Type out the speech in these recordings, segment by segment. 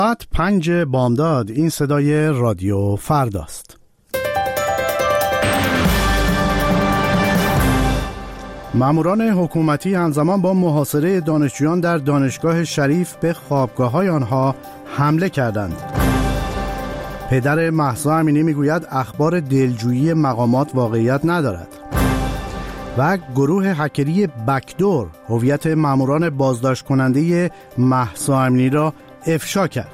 ساعت 5 بامداد. این صدای رادیو فرداست. ماموران حکومتی همزمان با محاصره دانشجویان در دانشگاه شریف به خوابگاه‌های آنها حمله کردند. پدر مهسا امینی میگوید اخبار دلجویی مقامات واقعیت ندارد. و گروه هکری بکدور هویت ماموران بازداشت کننده مهسا امینی را افشا کرد.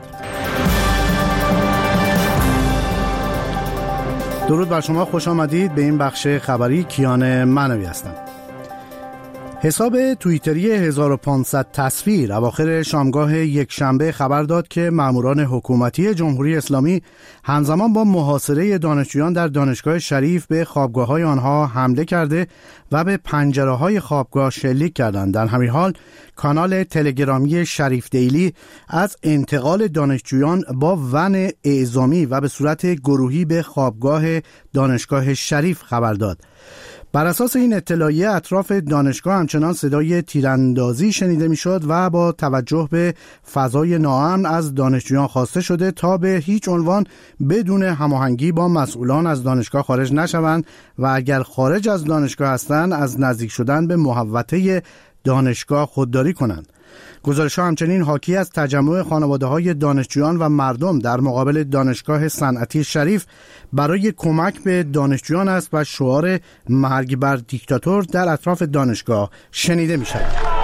درود بر شما، خوش آمدید به این بخش خبری. کیان منوی هستم. حساب توییتری 1500 تصویر اواخر شامگاه یکشنبه خبر داد که ماموران حکومتی جمهوری اسلامی همزمان با محاصره دانشجویان در دانشگاه شریف به خوابگاه‌های آنها حمله کرده و به پنجره‌های خوابگاه شلیک کردند. در همین حال کانال تلگرامی شریف دیلی از انتقال دانشجویان با ون اعزامی و به صورت گروهی به خوابگاه دانشگاه شریف خبر داد. بر اساس این اطلاعیه اطراف دانشگاه همچنان صدای تیراندازی شنیده میشد و با توجه به فضای ناامن از دانشجویان خواسته شده تا به هیچ عنوان بدون هماهنگی با مسئولان از دانشگاه خارج نشوند و اگر خارج از دانشگاه هستند از نزدیک شدن به محوطه دانشگاه خودداری کنند. گزارش‌ها همچنین حاکی از تجمع خانواده‌های دانشجویان و مردم در مقابل دانشگاه صنعتی شریف برای کمک به دانشجویان است و شعار مرگ بر دیکتاتور در اطراف دانشگاه شنیده می‌شود.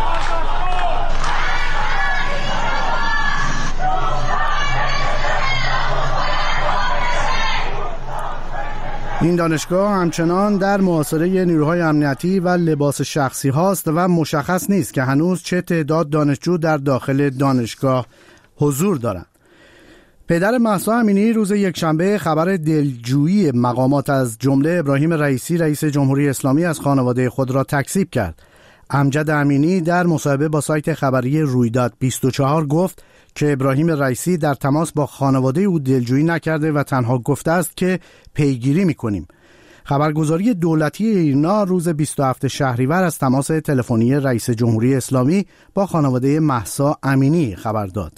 این dانشگاه همچنان در محاصره نیروهای امنیتی و لباس شخصی هاست و مشخص نیست که هنوز چه تعداد دانشجو در داخل دانشگاه حضور دارند. پدر مهسا امینی روز یکشنبه خبر دلجویی مقامات از جمله ابراهیم رئیسی رئیس جمهوری اسلامی از خانواده خود را تکذیب کرد. امجد امینی در مصاحبه با سایت خبری رویداد 24 گفت که ابراهیم رئیسی در تماس با خانواده او دلجویی نکرده و تنها گفته است که پیگیری می‌کنیم. خبرگزاری دولتی ایرنا روز 27 شهریور از تماس تلفنی رئیس جمهوری اسلامی با خانواده مهسا امینی خبر داد.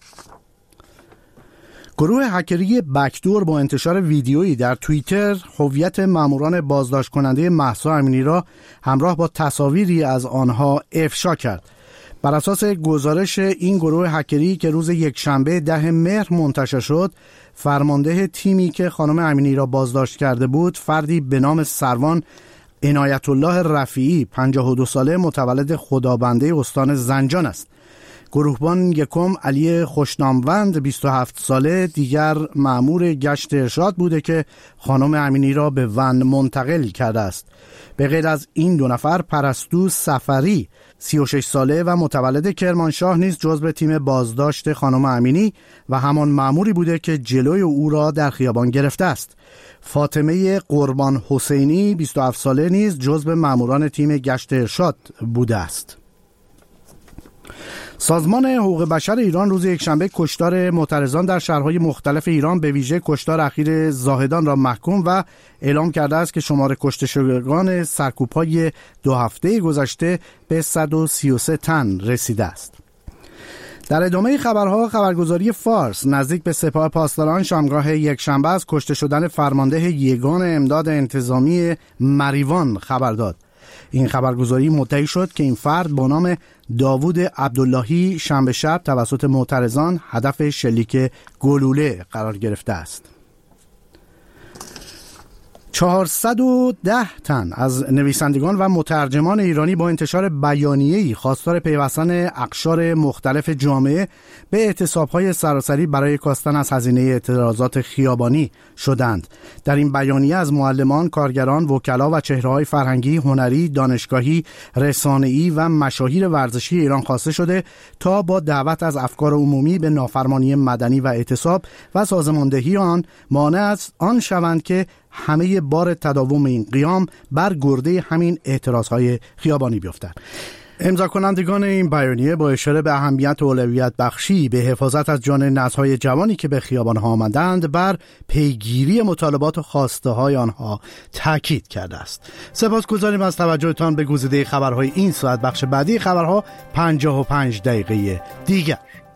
گروه هکری بکدور با انتشار ویدیویی در توییتر هویت ماموران بازداشت کننده مهسا امینی را همراه با تصاویری از آنها افشا کرد. بر اساس گزارش این گروه هکری که روز یکشنبه 10 مهر منتشر شد، فرمانده تیمی که خانم امینی را بازداشت کرده بود فردی به نام سروان عنایت الله رفیعی 52 ساله متولد خدابنده استان زنجان است. گروهبان یکم علی خوشناموند 27 ساله دیگر مأمور گشت ارشاد بوده که خانم امینی را به ون منتقل کرده است. به غیر از این دو نفر پرستو سفری 36 ساله و متولد کرمانشاه نیز جزو تیم بازداشت خانم امینی و همان مأموری بوده که جلوی او را در خیابان گرفته است. فاطمه قربان حسینی 27 ساله نیز جزو مأموران تیم گشت ارشاد بوده است. سازمان حقوق بشر ایران روز یکشنبه کشتار معترضان در شهرهای مختلف ایران به ویژه کشتار اخیر زاهدان را محکوم و اعلام کرده است که شمار کشته شدگان سرکوب‌های 2 هفته گذشته به 133 تن رسیده است. در ادامه خبرها خبرگزاری فارس نزدیک به سپاه پاسداران شامگاه یکشنبه از کشته شدن فرمانده یگان امداد انتظامی مریوان خبر داد. این خبرگزاری مدعی شد که این فرد با نام داوود عبداللهی شنبه شب توسط معترضان هدف شلیک گلوله قرار گرفته است. 410 تن از نویسندگان و مترجمان ایرانی با انتشار بیانیه‌ای خواستار پیوستن اقشار مختلف جامعه به اعتصاب‌های سراسری برای کاستن از هزینه اعتراضات خیابانی شدند. در این بیانیه از معلمان، کارگران، وکلا و چهره‌های فرهنگی، هنری، دانشگاهی، رسانه‌ای و مشاهیر ورزشی ایران خواسته شده تا با دعوت از افکار عمومی به نافرمانی مدنی و اعتصاب و سازماندهی آن مانع از آن شوند که همه بار تداوم این قیام بر گرده همین اعتراضهای خیابانی بیفتد. امضا کنندگان این بیانیه با اشاره به اهمیت و اولویت بخشی به حفاظت از جان نسل‌های جوانی که به خیابان‌ها آمدند بر پیگیری مطالبات و خواسته های آنها تاکید کرده است. سپاسگزاریم از توجهتان به گزیده خبرهای این ساعت. بخش بعدی خبرها 55 دقیقه دیگر.